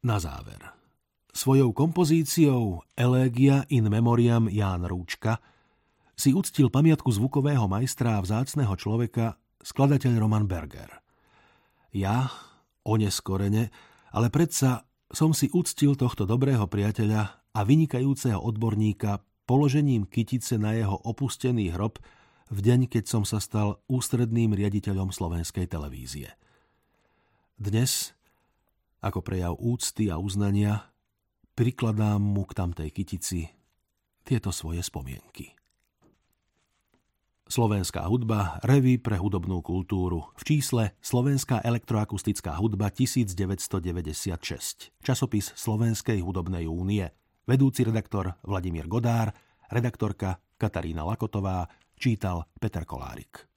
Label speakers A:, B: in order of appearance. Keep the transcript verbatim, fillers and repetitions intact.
A: Na záver. Svojou kompozíciou Elegia in memoriam Ján Rúčka si uctil pamiatku zvukového majstra a vzácneho človeka skladateľ Roman Berger. Ja, oneskorene, ale predsa som si uctil tohto dobrého priateľa a vynikajúceho odborníka položením kytice na jeho opustený hrob v deň, keď som sa stal ústredným riaditeľom slovenskej televízie. Dnes, ako prejav úcty a uznania, prikladám mu k tamtej kytici tieto svoje spomienky. Slovenská hudba, revue pre hudobnú kultúru, v čísle Slovenská elektroakustická hudba tisícdeväťstodeväťdesiatšesť, časopis Slovenskej hudobnej únie, vedúci redaktor Vladimír Godár, redaktorka Katarína Lakotová, čítal Peter Kolárik.